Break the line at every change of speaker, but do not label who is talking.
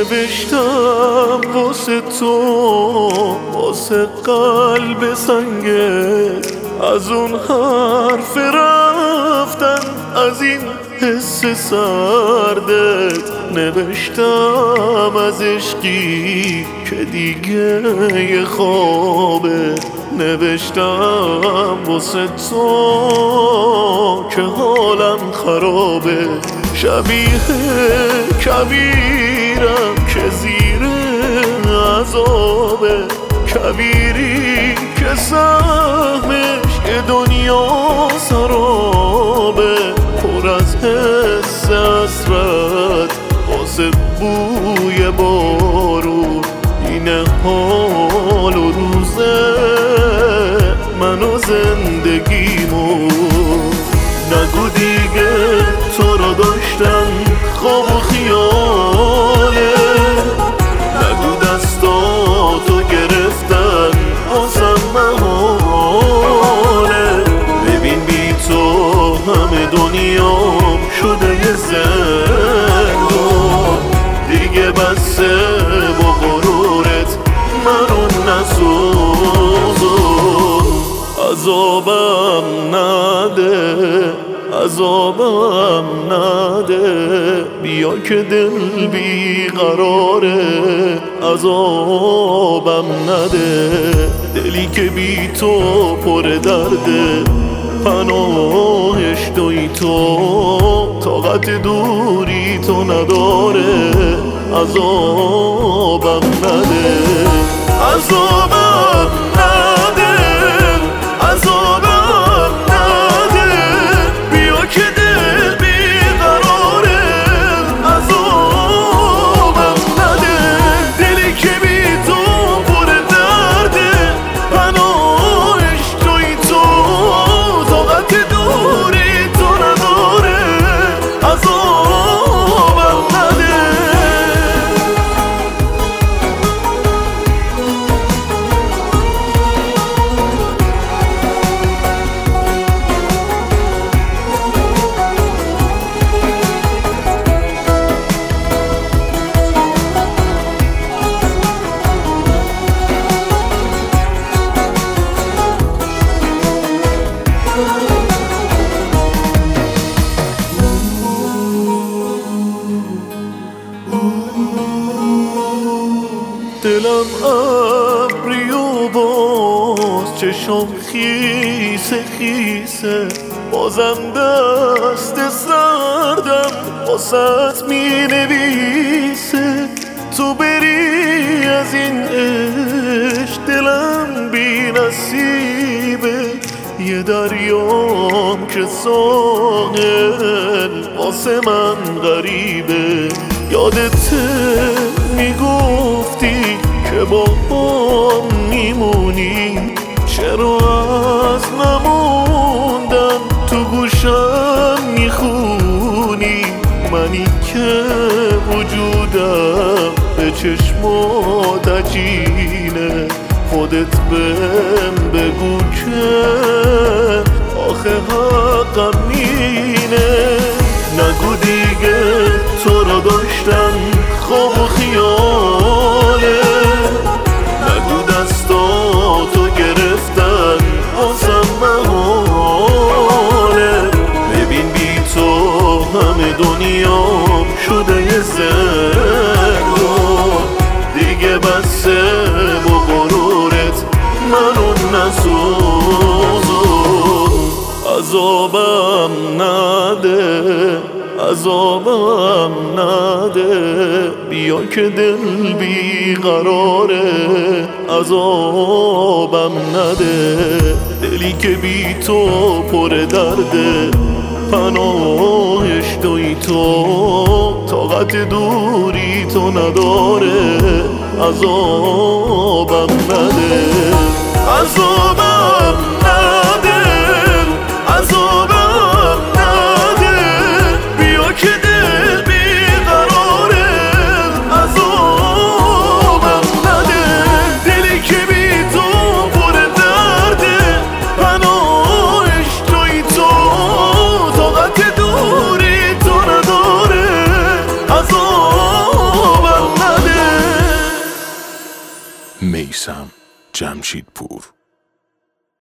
نوشتم واسه تو، واسه قلب سنگت، از اون حرف رفتن، از این حس سردت. نوشتم از عشقی که دیگه یه خوابه، نوشتم واسه تو که حالم خرابه. شبیه کویرم که زیر عذابه، کویری که سهمش یه دنیا سرابه، پر از حس حسرت واسه بوی بارون. اینه حال و روزه من و زندگیمو. نگو دیگه تو رو داشتن خواب و خیاله، نگو دستاتو گرفتن واسم محاله. ببین بی تو همه دنیام شده یه زندان، دیگه بسه با غرورت منو نسوزون. عذابم نده، عذابم نده، بیا که دل بیقراره. عذابم نده، دلی که بی تو پر درده، پناهش توی تو، طاقت دوری تو نداره. عذابم نده، عذابم نده، عذابم نده، بیا که دل بیقراره. عذابم نده، دلی که بی تو پر درده، پناهش توی تو، طاقت دوری تو نداره. عذابم نده. دلم ابری و باز چشم خیسه خیسه، بازم دست سردم واسط می نویسه. تو بری از این عشق دلم بی نصیبه، یه دریام که ساحل واسه من غریبه. یادته میگفتی که با هم میمونی، چرا از نموندن تو گوشم میخونی؟ منی که وجودم به چشمات عجینه، خودت بهم بگو که آخه حقم اینه. نگو دیگه تو رو داشتن خواب و خیاله، نگو دستاتو گرفتن واسم محاله. ببین بی تو همه دنیام شده یه زندان، دیگه بسه با غرورت منو نسوزون. عذابم نده، عذابم نده، بیا که دل بیقراره. عذابم نده، دلی که بی تو پر درده، پناهش توی تو، طاقت دوری تو نداره. عذابم نده، عذابم نده، عذابم نده، بیا که دل بیقراره. عذابم نده، دلی که بی تو پر درده، پناهش توی تو، طاقت دوری تو نداره. عذابم نده. میثم جمشیدپور.